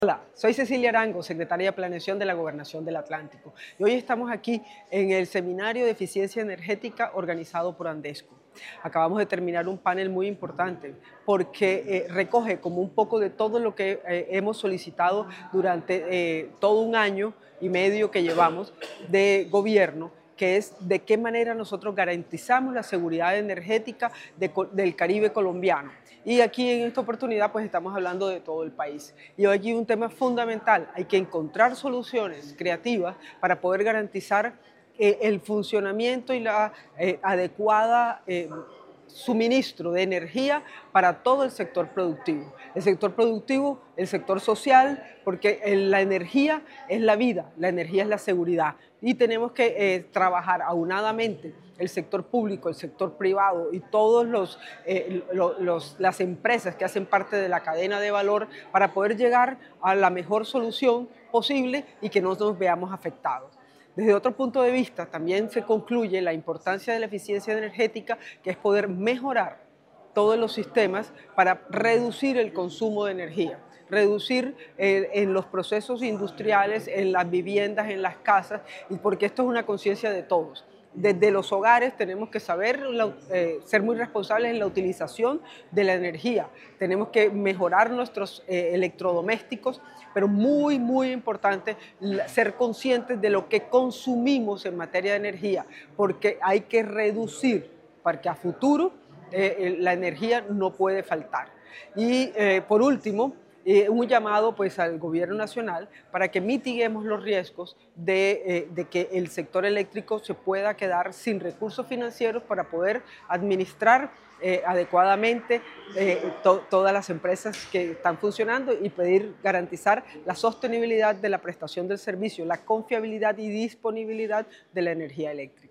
Hola, soy Cecilia Arango, secretaria de Planeación de la Gobernación del Atlántico. Y hoy estamos aquí en el Seminario de Eficiencia Energética organizado por Andesco. Acabamos de terminar un panel muy importante porque recoge como un poco de todo lo que hemos solicitado durante todo un año y medio que llevamos de gobierno, que es de qué manera nosotros garantizamos la seguridad energética del Caribe colombiano. Y aquí en esta oportunidad pues estamos hablando de todo el país. Y aquí un tema fundamental, hay que encontrar soluciones creativas para poder garantizar el funcionamiento y la adecuada suministro de energía para todo el sector productivo. El sector productivo, el sector social, porque la energía es la vida, la energía es la seguridad y tenemos que trabajar aunadamente el sector público, el sector privado y todas las empresas que hacen parte de la cadena de valor para poder llegar a la mejor solución posible y que no nos veamos afectados. Desde otro punto de vista, también se concluye la importancia de la eficiencia energética, que es poder mejorar todos los sistemas para reducir el consumo de energía, reducir en los procesos industriales, en las viviendas, en las casas, y porque esto es una conciencia de todos. Desde los hogares tenemos que saber ser muy responsables en la utilización de la energía. Tenemos que mejorar nuestros electrodomésticos, pero muy importante ser conscientes de lo que consumimos en materia de energía, porque hay que reducir para que a futuro la energía no puede faltar. Y por último, un llamado pues al gobierno nacional para que mitiguemos los riesgos de que el sector eléctrico se pueda quedar sin recursos financieros para poder administrar adecuadamente todas las empresas que están funcionando y pedir garantizar la sostenibilidad de la prestación del servicio, la confiabilidad y disponibilidad de la energía eléctrica.